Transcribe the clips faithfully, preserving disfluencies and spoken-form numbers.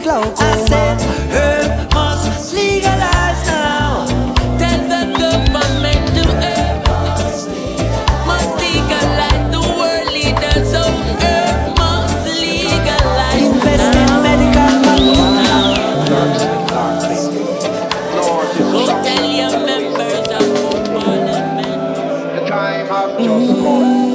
glaucoma. I said herb must legalize now. Tell the government to herb must legalize. The world leaders so herb must legalize. Invest in medical marijuana. Go tell your members of parliament. The time have just come.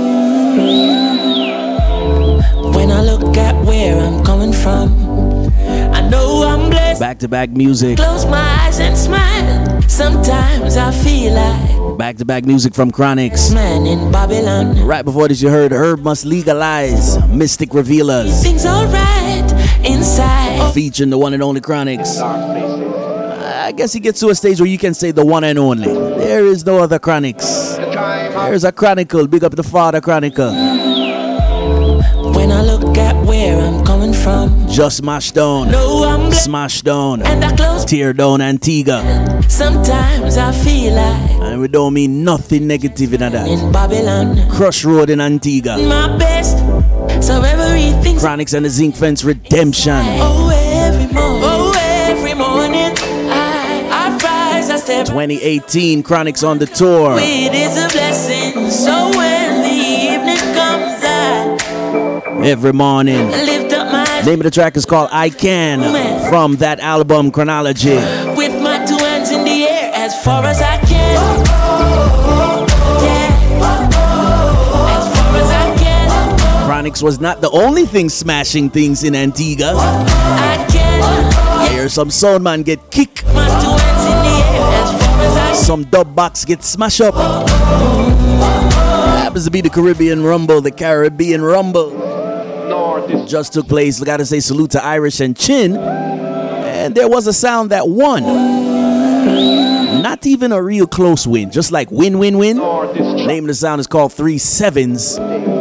When I look at where I'm coming from, I know I'm blessed. Back-to-back music. Close my eyes and smile. Sometimes I feel like back-to-back music from Chronixx. Man in Babylon. Right before this, you heard Herb Must Legalize, Mystic Revealers. Things alright inside. Featuring the one and only Chronixx. I guess he gets to a stage where you can say the one and only. There is no other Chronixx. There's a Chronicle. Big up the father Chronicle. When I look at where I'm coming from, just smash down, no, I'm smash down, and I close, tear down Antigua. Sometimes I feel like, and we don't mean nothing negative in that. In Babylon, Crush Road in Antigua. My best, so everything's Chronixx and the Zinc Fence Redemption. Oh, every morning, oh, every morning, I, I rise, I step. twenty eighteen, Chronixx on the tour. It is a blessing, so when the evening comes, every morning. Lift up my name of the track is called I Can from that album Chronology. With my two hands in the air as far as I can. Yeah. As far as I can. Chronixx was not the only thing smashing things in Antigua. I can. I hear some sound man get kicked. My two hands in the air as far as I can. Some dub box get smashed up. Happens to be the Caribbean Rumble, the Caribbean Rumble. Just took place. Gotta say salute to Irish and Chin. And there was a sound that won. Not even a real close win. Just like win, win, win. Name of the sound is called Three Sevens.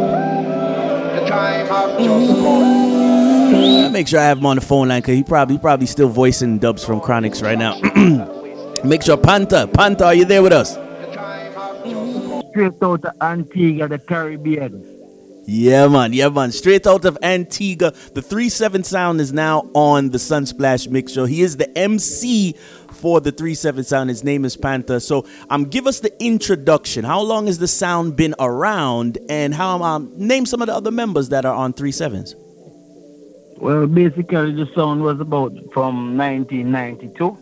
I make sure I have him on the phone line because he probably, he probably still voicing dubs from Chronixx right now. Make sure Panther, Panther, are you there with us? Straight out of Antigua, the Caribbean. Yeah, man. Yeah, man. Straight out of Antigua. The three seven sound is now on the Sunsplash Mix Show. He is the M C for the three seven sound. His name is Panther. So um, give us the introduction. How long has the sound been around? And how um, name some of the other members that are on three sevens. Well, basically, the sound was about from nineteen ninety-two.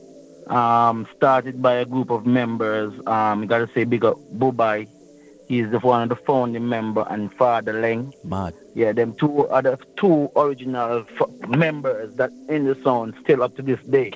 Um, started by a group of members. Um, you gotta say big up Bubai. He's the one of the founding member and Father Leng. Mad. Yeah, them two other two original f- members that in the sound still up to this day.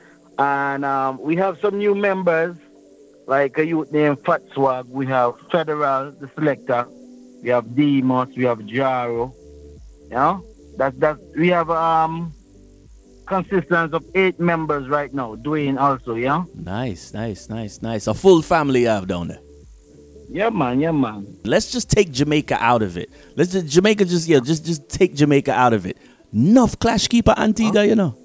And um, we have some new members, like a youth named Fat Swag. We have Federal, the selector. We have Demos. We have Jaro. You know, that that we have um consistence of eight members right now. Dwayne also, yeah. Nice, nice, nice, nice. A full family you have down there. Yeah, man, yeah, man. Let's just take Jamaica out of it. Let's just Jamaica just yeah, just just take Jamaica out of it. Enough Clash Keeper Antigua, huh? You know.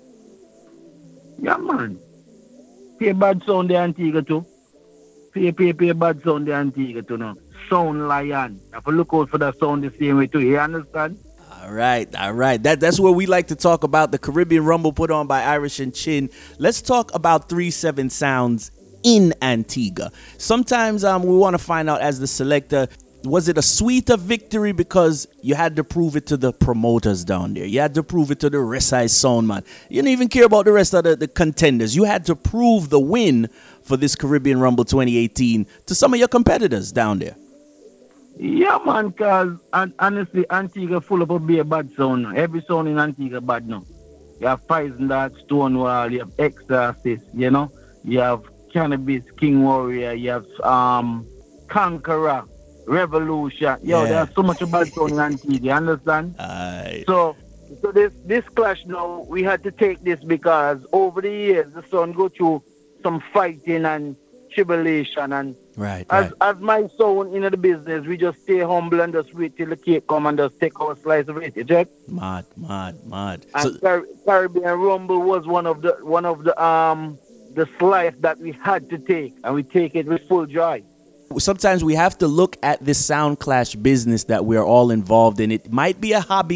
Yeah, man. Pay bad sound the Antigua too. Pay pay pay bad sound the Antigua too now. Sound Lion. You have to look out for that sound the same way too. You understand? All right, all right. That that's where we like to talk about the Caribbean Rumble put on by Irish and Chin. Let's talk about three seven sounds in Antigua. Sometimes um, we want to find out as the selector, was it a sweeter victory because you had to prove it to the promoters down there? You had to prove it to the rest of sound man. You didn't even care about the rest of the, the contenders. You had to prove the win for this Caribbean Rumble twenty eighteen to some of your competitors down there. Yeah, man, because honestly, Antigua full of a be a bad sound. Every sound in Antigua bad now. You have Poison Dark, Stonewall, you have Exorcist, you know, you have Cannabis, King Warrior, you have um Conqueror, Revolution. Yo, yeah. There's so much about sound in Antigua, you understand? Aye. So so this this clash now, we had to take this because over the years the sound go through some fighting and tribulation and right, as right. as my son in the business, we just stay humble and just wait till the cake come and just take our slice of it, you check? Mad, mad, mad. And So, Car- Caribbean Rumble was one of the one of the um the slice that we had to take, and we take it with full joy. sometimes we have to look at this sound clash business that we're all involved in. It might be a hobby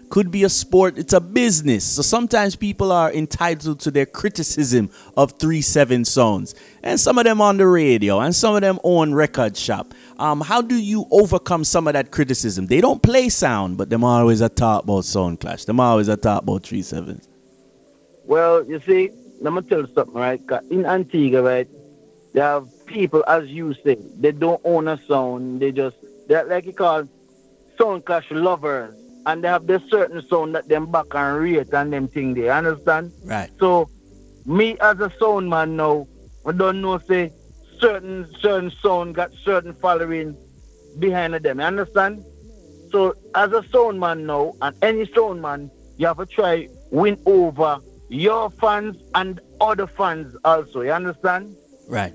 could be a sport, it's a business. So sometimes people are entitled to their criticism of three seven Sounds. And some of them on the radio, and some of them own record shop. Um, how do you overcome some of that criticism? They don't play sound, but them always a talk about Sound Clash. Them always a talk about three sevens. Well, you see, let me tell you something, right? 'Cause in Antigua, right, they have people, as you say, they don't own a sound. They just, they're like you call Sound Clash lovers. And they have this certain sound that them back and rate and them thing there. Understand? Right. So, me as a sound man now, I don't know, say, certain certain sound got certain following behind them. You understand? So, as a sound man now, and any sound man, you have to try win over your fans and other fans also. You understand? Right.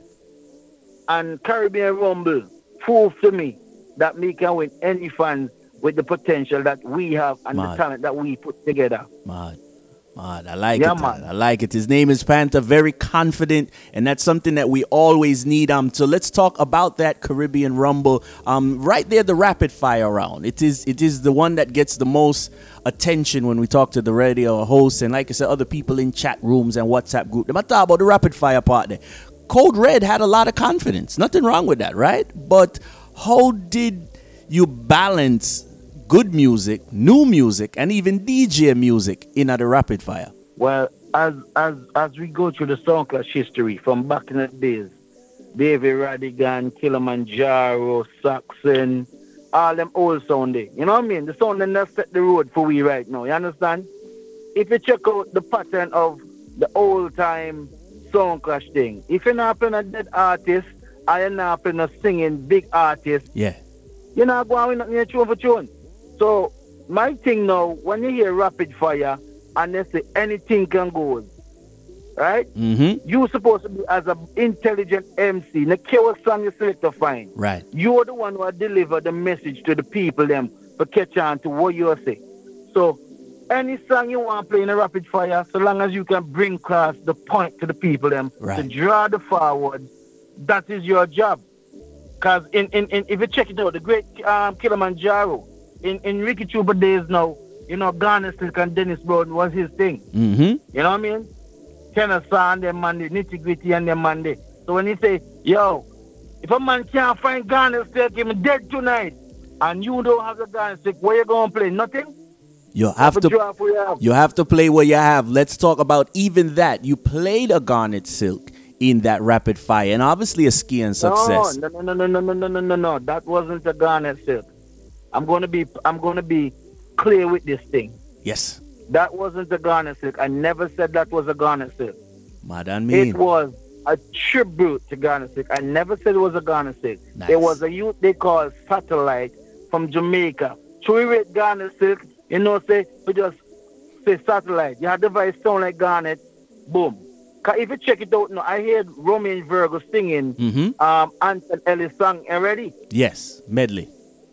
And Caribbean Rumble proved to me that me can win any fans with the potential that we have and Mad. the talent that we put together. Mad. Mad. I like Yeah, it. man. I like it. His name is Panther, very confident, and that's something that we always need. Um, so let's talk about that Caribbean Rumble. Um, right there, the rapid fire round. It is it is the one that gets the most attention when we talk to the radio hosts and, like I said, other people in chat rooms and WhatsApp group. They might talk about the rapid fire part there. Code Red had a lot of confidence. Nothing wrong with that, right? But how did you balance good music, new music, and even D J music in the rapid fire? Well, as as as we go through the Sound Clash history from back in the days, David Radigan, Kilimanjaro, Saxon, all them old sound there. You know what I mean? The sound that set the road for we right now. You understand? If you check out the pattern of the old time Sound Clash thing, if you're not playing a dead artist, or you're not playing a singing big artist, Yeah. you're not going with nothing tune for tune. So my thing now, when you hear rapid fire and they say anything can go, right? Mm-hmm. You're supposed to be as an intelligent M C. No care what song you select to find. Right. You're the one who deliver the message to the people them for catch on to what you say. So any song you want to play in a rapid fire, so long as you can bring across the point to the people them Right. to draw the forward, that is your job. Because in, in, in, if you check it out, the great um, Kilimanjaro, in, in Ricky Chuba days now, you know, Garner Silk and Dennis Brown was his thing. Mm-hmm. You know what I mean? Kennesaw and them Monday, Nitty Gritty and them Monday. So when you say, yo, if a man can't find Garner Silk, him dead tonight, and you don't have the Garner Silk, where you going to play? Nothing? You have But to you have what you have. you have to play what you have. Let's talk about even that. You played a Garnet Silk in that rapid fire, and obviously a ski and success. No, no, no, no, no, no, no, no, no, no. That wasn't a Garner Silk. I'm gonna be, I'm gonna be clear with this thing. Yes. That wasn't a Garner Silk. I never said that was a Garner Silk. Mad and mean. It was a tribute to Garner Silk. I never said it was a Garner Silk. Nice. There was a youth they call Satellite from Jamaica. So we read Garner Silk, you know, say, we just say Satellite. You had the voice sound like Garnet, boom. Cause if you check it out now, I heard Romain Virgo singing Mm-hmm. um, Anton Ellis song already. Yes. Medley.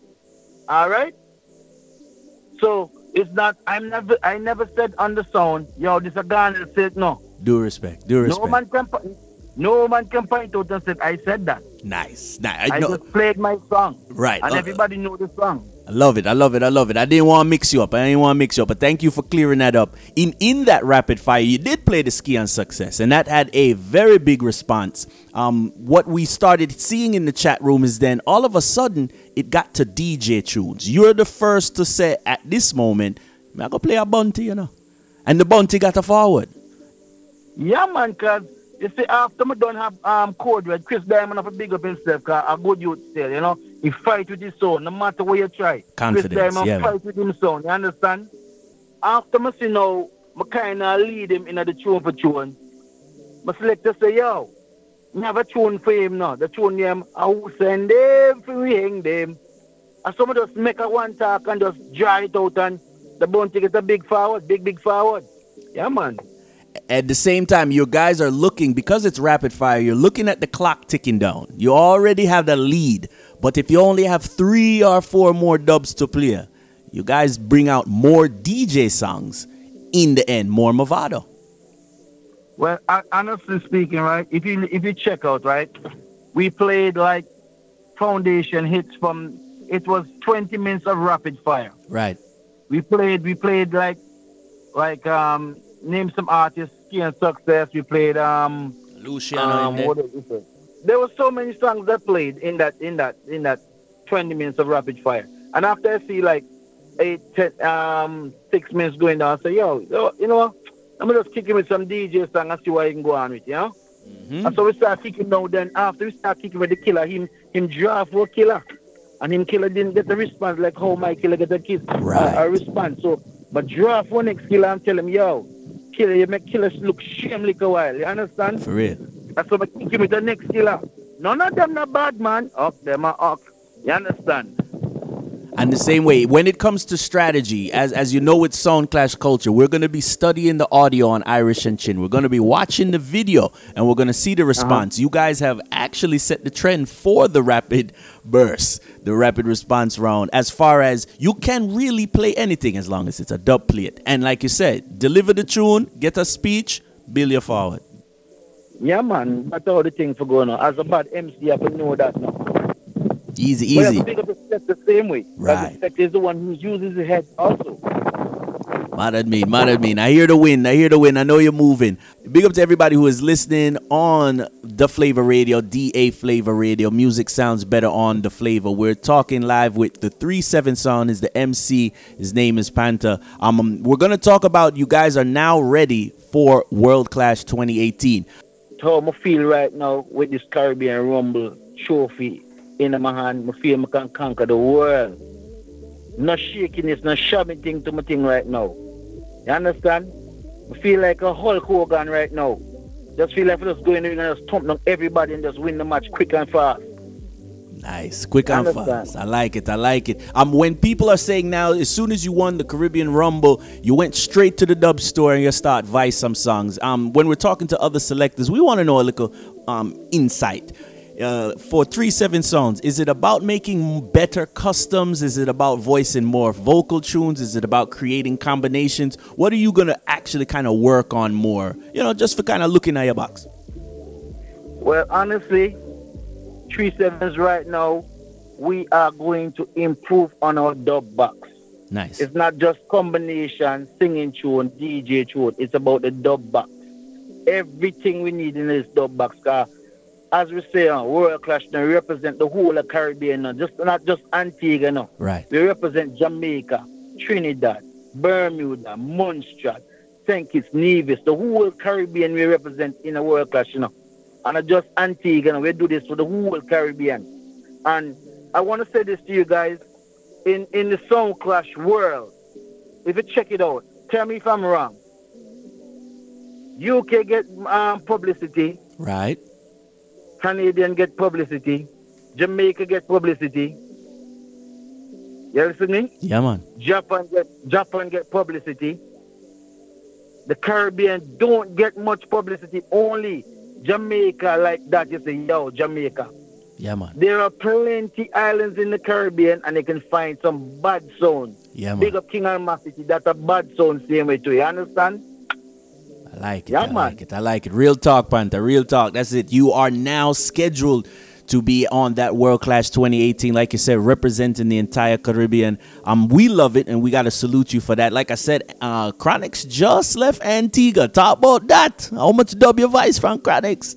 All right? So it's not, I'm never, I never said on the sound, yo, this a Garner Silk, no. Due respect. Due respect. No man can, po- no man can point out and say, I said that. Nice. Nice. I, I know. just played my song. Right. And Uh, everybody know the song. I love it. I love it. I love it. I didn't want to mix you up. I didn't want to mix you up. But thank you for clearing that up. In in that rapid fire, you did play the ski and success, and that had a very big response. Um, what we started seeing in the chat room is then all of a sudden it got to D J tunes. You're the first to say at this moment, I'm gonna play a bunty, you know, and the bunty got a forward. Yeah, man, because you see, after me done have um, Code Red, Chris Diamond have a big up himself, because a good youth still, you know. He fight with his son, no matter what you try. Confidence, Chris Diamond yeah, fight with him son, you understand? After me see now, I kind of lead him in the tune for tune. My selector say, yo, I have a tune for him now. The tune name, I will send them for we hang them. And some just make a one talk and just dry it out, and the bounty get a big forward, big, big forward. Yeah, man. At the same time, you guys are looking, because it's rapid fire, you're looking at the clock ticking down. You already have the lead. But if you only have three or four more dubs to play, you guys bring out more D J songs in the end, more Movado. Well, I, honestly speaking, right, if you if you check out, right, we played like foundation hits from, it was twenty minutes of rapid fire. Right. We played, we played like, like um, name some artists, Key and Success. We played um, Luciano in um, there. what is it? There were so many songs that played in that, in that, in that twenty minutes of rapid fire. And after I see like eight, ten, um, six minutes going down, I say, yo, yo, you know what? I'm gonna just kick him with some D J song and see what he can go on with, you know? Mm-hmm. And so we start kicking now. Then after we start kicking with the killer, him him draft for killer, and him killer didn't get the response like how my killer get a kiss Right. uh, a response. So, but draft for next killer and tell him, yo, killer, you make killers look shame like a while. You understand? For real. And so I kick him with the next killer. None of them not bad man. Up them are up. You understand? And the same way, when it comes to strategy, as as you know with Sound Clash Culture, we're going to be studying the audio on Irish and Chin. We're going to be watching the video, and we're going to see the response. Uh-huh. You guys have actually set the trend for the rapid burst, the rapid response round, as far as you can really play anything as long as it's a dub plate. And like you said, deliver the tune, get a speech, build you forward. Yeah, man. That's all the thing for going on. As a bad M C, you have to know that now. Easy, But you easy. have to pick up the step the same way. Right. The step is the one who uses his head also. Mad at me, mad at me. I hear the wind, I hear the wind. I know you're moving. Big up to everybody who is listening on The Flavor Radio, D A Flavor Radio. Music sounds better on The Flavor. We're talking live with the three seven Sound is the M C. His name is Panther. Um, we're going to talk about you guys are now ready for World Clash twenty eighteen. How I feel right now with this Caribbean Rumble trophy in my hand, I feel I can conquer the world. No shakiness, no shabby thing to my thing right now. You understand? I feel like a Hulk Hogan right now. Just feel like I just go in there and just thump down everybody and just win the match quick and fast. Nice, quick and Understand. fast. I like it. I like it. Um, when people are saying now, as soon as you won the Caribbean Rumble, you went straight to the dub store and you start vice some songs. Um, when we're talking to other selectors, we want to know a little um insight. Uh, for three seven Sounds, is it about making better customs? Is it about voicing more vocal tunes? Is it about creating combinations? What are you gonna actually kind of work on more? You know, just for kind of looking at your box. Well, honestly, three sevens right now, we are going to improve on our dub box. Nice. It's not just combination, singing tune, D J tune. It's about the dub box. Everything we need in this dub box. Cause as we say on World Clash, now, we represent the whole of Caribbean, now, just not just Antigua. No. Right. We represent Jamaica, Trinidad, Bermuda, Montserrat, Saint Kitts, Nevis, the whole Caribbean we represent in a World Clash. You know. And not just Antigua, no, we do this for the whole Caribbean. And I want to say this to you guys, in, in the Sound Clash world, if you check it out, tell me if I'm wrong. U K get um, publicity. Right. Canadian get publicity. Jamaica get publicity. You listening? Yeah, man. Japan get Japan get publicity. The Caribbean don't get much publicity. Only Jamaica like that. You say, yo, Jamaica. Yeah, man. There are plenty islands in the Caribbean, and they can find some bad sound. Yeah, man. Big up King Alma City. That's a bad sound same way too. You understand? I like it. Yeah, I man. like it. I like it. Real talk, Panther. Real talk. That's it. You are now scheduled to be on that World Clash twenty eighteen, like you said, representing the entire Caribbean. Um, we love it, and we got to salute you for that. Like I said, uh, Chronix just left Antigua. Talk about that. How much W Vice from Chronix?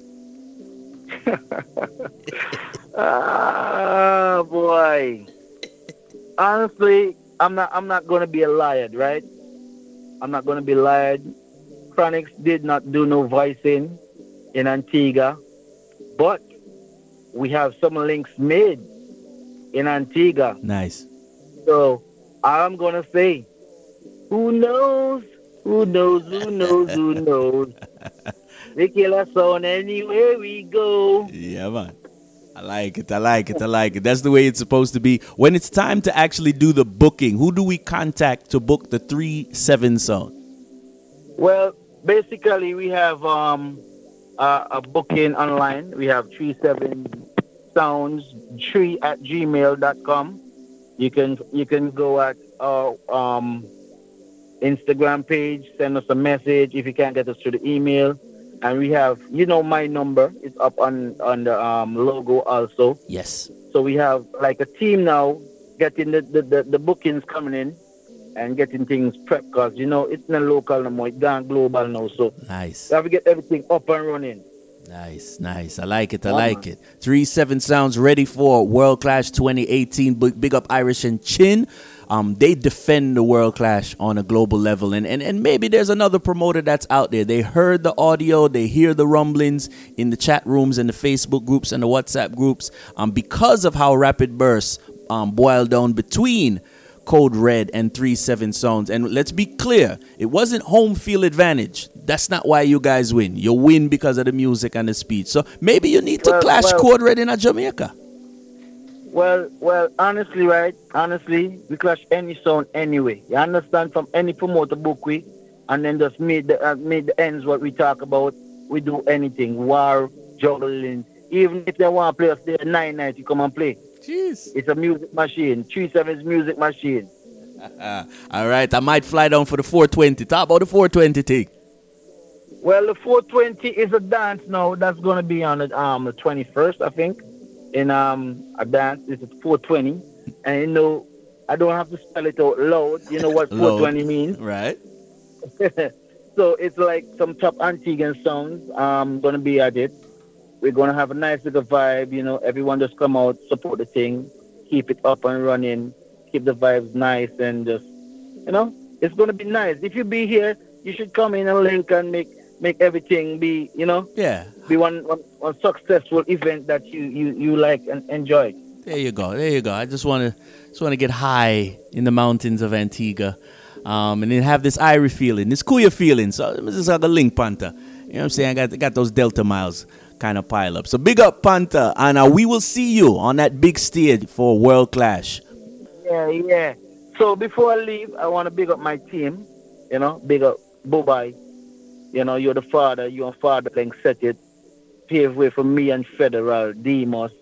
Ah, boy. Honestly, I'm not. I'm not gonna be a liar, right? I'm not gonna be lied. Chronix did not do no voicing in Antigua, but we have some links made in Antigua. Nice. So I'm gonna say, who knows? Who knows? Who knows? Who knows? We kill a sound anywhere we go. Yeah, man. I like it. I like it. I like it. That's the way it's supposed to be. When it's time to actually do the booking, who do we contact to book the three seven Sound? Well, basically, we have um uh, a booking online. We have three seven sounds three at gmail dot com. You can you can go at our um Instagram page, send us a message if you can't get us through the email. And we have, you know, my number is up on on the um logo also. Yes. So we have like a team now getting the, the, the, the bookings coming in. and getting things prepped because, you know, it's not local no more. It's gone global now. So Nice. we have to get everything up and running. Nice, nice. I like it. I Yeah, like man. it. Three Seven Sounds ready for World Clash twenty eighteen. Big, big up Irish and Chin. Um, they defend the World Clash on a global level, and, and and maybe there's another promoter that's out there. They heard the audio, they hear the rumblings in the chat rooms and the Facebook groups and the WhatsApp groups. Um, because of how Rapid Burst um boiled down between Code Red and Three Seven Sounds. And let's be clear, it wasn't home field advantage. That's not why you guys win. You win because of the music and the speed. So maybe you need to Well, clash well- Code Red in a Jamaica. Well, well, honestly, right? Honestly, we clash any sound anyway. You understand? From any promoter book we, and then just made the uh, made the ends what we talk about. We do anything, war, juggling. Even if they want to play us there nine nights, you come and play. Jeez. It's a music machine. Three Seven's music machine. All right, I might fly down for the four twenty. Talk about the four twenty thing. Well, the four twenty is a dance now. That's gonna be on the um the twenty-first, I think. In um a dance, this is four twenty, and you know I don't have to spell it out loud. You know what Loud. four twenty means? Right. So it's like some top Antiguan songs. Um, gonna be at it. We're gonna have a nice little vibe. You know, everyone just come out, support the thing, keep it up and running, keep the vibes nice, and just you know, it's gonna be nice. If you be here, you should come in and link and make make everything be, you know, Yeah. be one one, one successful event that you, you, you like and enjoy. There you go. There you go. I just want to just want to get high in the mountains of Antigua, um, and then have this Irie feeling, this Kuya feeling. So this is like a link Panther. You know what I'm saying? I got got those Delta miles kind of pile up. So big up Panther, and uh, we will see you on that big stage for World Clash. Yeah, yeah. So before I leave, I want to big up my team. You know, big up Bobai. You know, you're the father. You're a father. Like set it, pave way for me and Federal, Demos,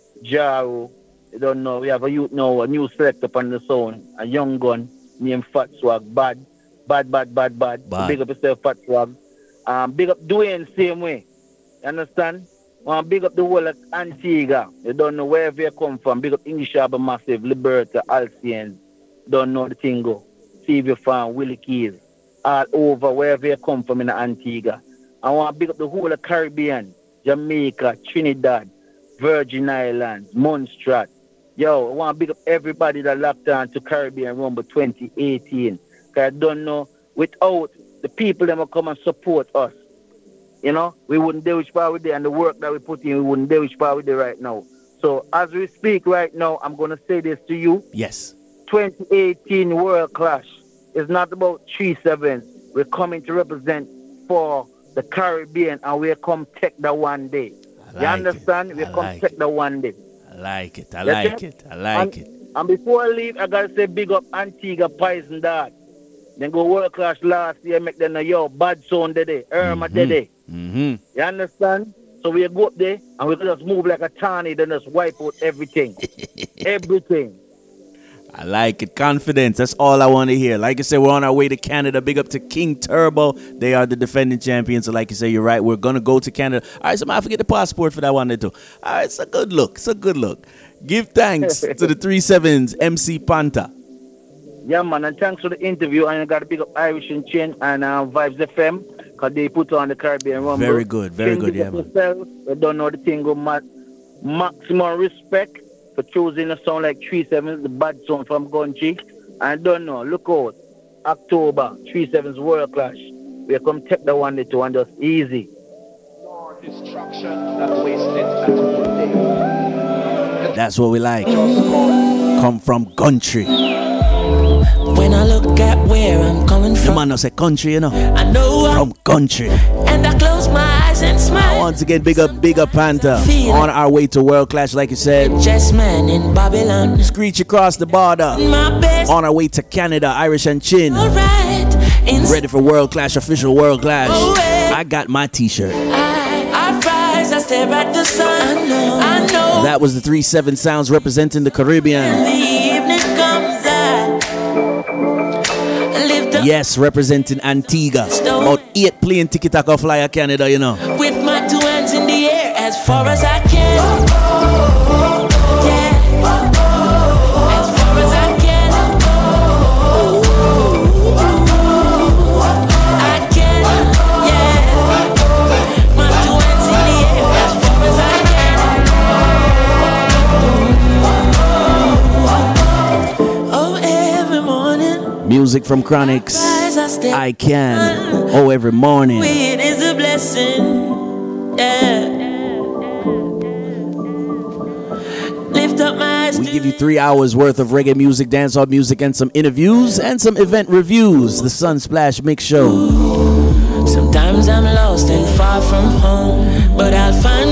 Jaro. You don't know. We have a youth now, a new selector on the sound, a young gun named Fat Swag. Bad, bad, bad, bad, bad. Bad. So big up yourself, Fat Swag. Um, big up Dwayne same way. You understand? Want big up the whole of Antigua. You don't know wherever you come from. Big up English Harbour Massive, Liberta, Alcians. Don't know the thing go. Sylvia Farm, Willie Keys. All over wherever you come from in Antigua. I want to big up the whole of Caribbean, Jamaica, Trinidad, Virgin Islands, Montserrat. Yo, I want to big up everybody that locked on to Caribbean Rumble twenty eighteen. Because I don't know, without the people that will come and support us, you know, we wouldn't do which part we did, and the work that we put in, we wouldn't do which part we did right now. So as we speak right now, I'm going to say this to you. Yes. twenty eighteen World Clash is not about three seven. We're coming to represent for the Caribbean, and we'll come take that one day. I You like understand? it. We'll I come like take it. that one day. I like it. I Yes, like sir? it. I like and, it. And before I leave, I gotta say big up Antigua, Poison Dart. Then go World Clash last year, make them know, yo, bad sound today, Irma Mhm. today. Mm-hmm. You understand? So we go up there and we just move like a tornado and just wipe out everything. Everything. I like it. Confidence. That's all I want to hear. Like I said, we're on our way to Canada. Big up to King Turbo. They are the defending champions. So like you say, you're right. We're going to go to Canada. All right, so I forget the passport for that one too. All right, it's a good look. It's a good look. Give thanks to the three sevens, M C Panther. Yeah, man, and thanks for the interview. And I got to big up Irish and Chin and uh, Vibes F M because they put on the Caribbean Rumble. Very good, very Chin, good, big yeah, up man. yourself. We don't know the thing, go ma- maximum respect for choosing a song like three sevens, the bad song from Gunchi. I don't know, look out. October, three sevens World Clash. We come take the one day to one just easy. Destruction, not wasted, not whole day. That's what we like. Just call. Come from country. When I look at where I'm coming The from, man no say country, you know. I know I'm, From country. and I close my eyes and smile. Once again, big up, big up Panther. On our way to World Clash, like you said. Just man in Babylon, Screech across the border. my best. On our way to Canada, Irish and Chin. Alright, in Ready for World Clash, official World Clash. Oh, yeah. I got my t-shirt. I, I rise, I stare at the sun. I know, I know. That was the three seven Sounds representing the Caribbean. the evening comes, I live the Yes, representing Antigua. About eight plane ticket I can fly a Canada, you know. with my two hands in the air as far as I can. Yeah. As far as I can. music from Chronix. I Can. Oh, every morning. It is a blessing. Yeah. Lift up my eyes. We give you three hours worth of reggae music, dancehall music, and some interviews and some event reviews. The Sunsplash Mix Show. Sometimes I'm lost and far from home, but I'll find